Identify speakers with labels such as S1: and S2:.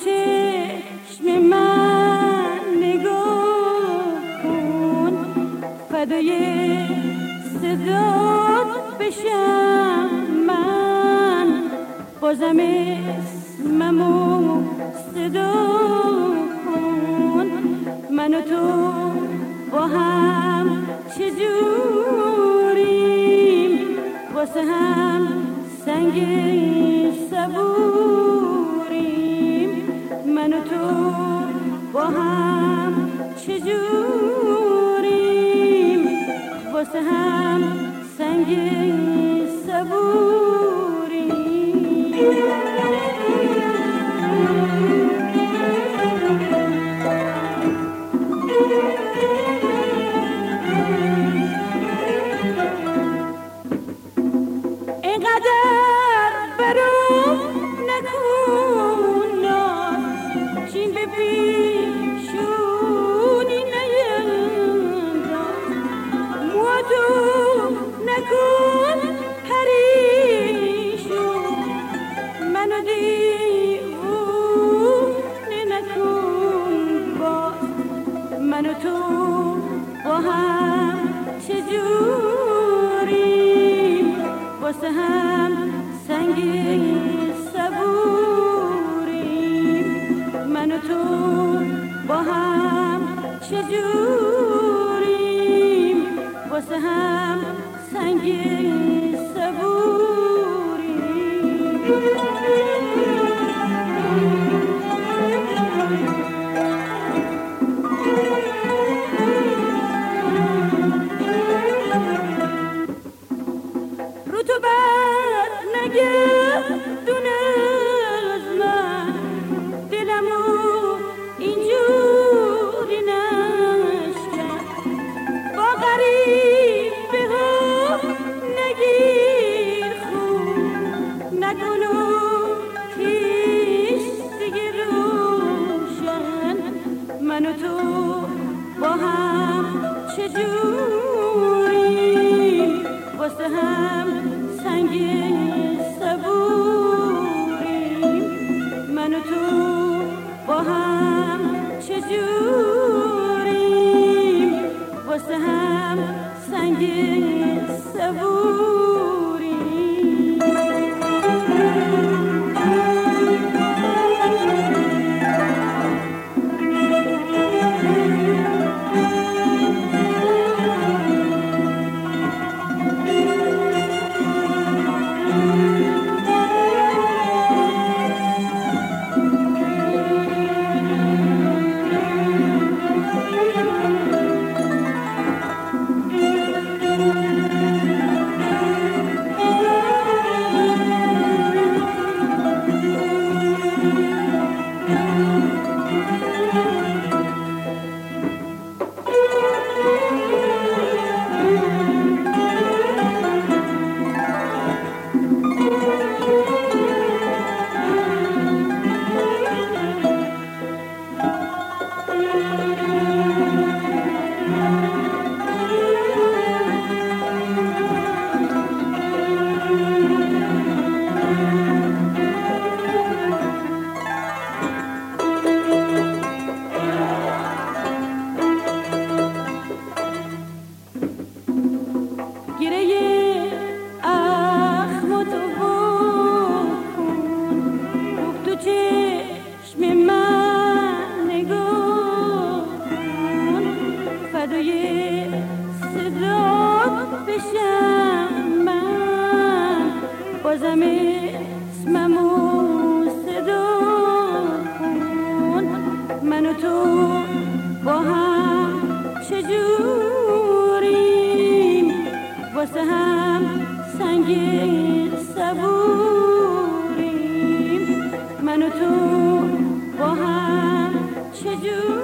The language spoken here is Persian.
S1: چشم من نگاه کن، فدای صدات بشم من، بازم اسممو صدا کن. من و تو با هم چجوریم، واسه هم سنگ صبوریم. من و تو با هم چجوریم، واسه هم سنگ صبوریم. اینقدر برام نکن ناز، چین به پیشونی نینداز، موادو نکن پریشون، منو دیوونه نکن باز. من و تو با هم چجوریم، واسه هم سنگ صبوریم. من و تو با هم چجوریم، واسه هم سنگ صبوریم. تو بر نگردونه از من، دلمو اینجوری نشکن، با غریبه ها نگیر خوب، نکنو پیش دیگه روشن. من و تو با هم چجوریم، واسه هم سنگ صبوریم. من و تو با هم چجوریم، واسه هم سنگ صبوریم. بازم اسممو صدا کن. من و تو با هم چجوریم، واسه هم سنگ صبوریم. من و تو با هم چجوریم.